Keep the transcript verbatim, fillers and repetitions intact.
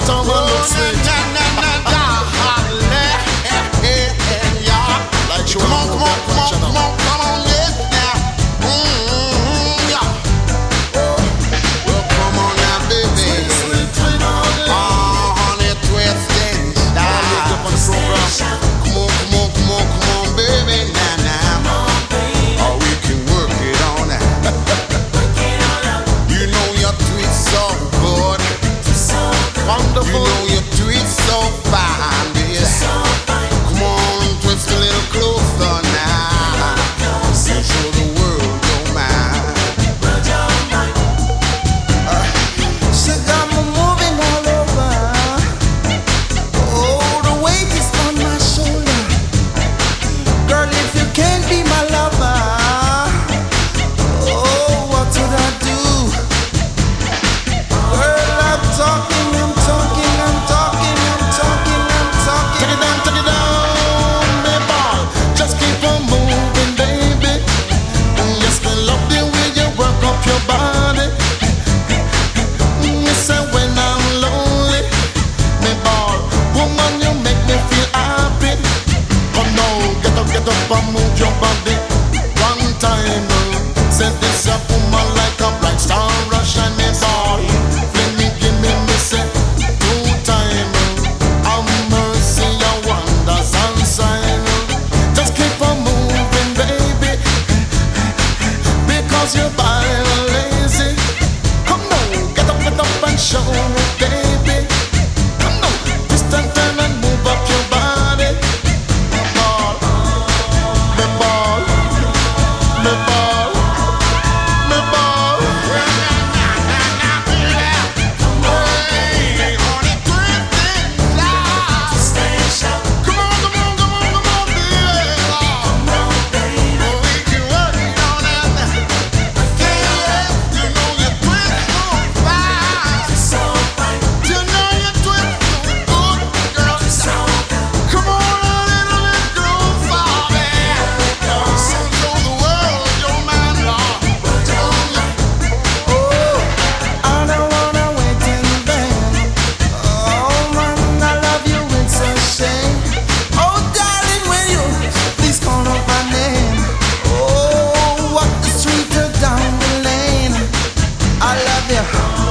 time I look sweet. Like you Come on, wanna come move on, that come on, channel. come on, come on, yes now. Mm-hmm, yeah. Well, come on now, baby. Sweet, sweet, honey. Oh, honey, twist and Lift up on the style. program. Come on, come on, come on, come on, baby, now, now. Oh, we can work it on now. You know your tweet so good. Wonderful. You know your tweet so fine, baby. Come on, twist a little closer now. And show the world your mind. She got me moving all over. Oh, the weight is on my shoulder. Girl, if you can't be my lover, oh, what should I do? Girl, I'm talking, I'm talking, I'm talking, I'm talking, I'm talking. Take it down, take it down, me ball. Just keep on moving, baby. Yes, me love the way you work up your body. You say when I'm lonely, me ball. Woman, you make me feel happy. Come now, get up, get up and move your body. One time, say this a woman like a bright star, Russian me ball. Fling me, give me, me say two time. Have mercy, your wonders and sign. Just keep on moving, baby, because you're body lazy. Come on, get up, get up and show me, baby. Come on, twist and turn and move up your body. Me ball, me ball, me ball, me ball. Hey, honey, twist and style. Come on, come on, come on, come on, baby. Oh, we can work it on that. Yeah, you know you twist so fine. You know you twist so good, girl. Come on, a little bit groove for me. Show the world your man, Lord. Oh, I don't wanna wait in vain. Oh man, I love you, it's a shame. Oh darling, will you please call out my name? Oh, what the sweeter down the lane. I love you.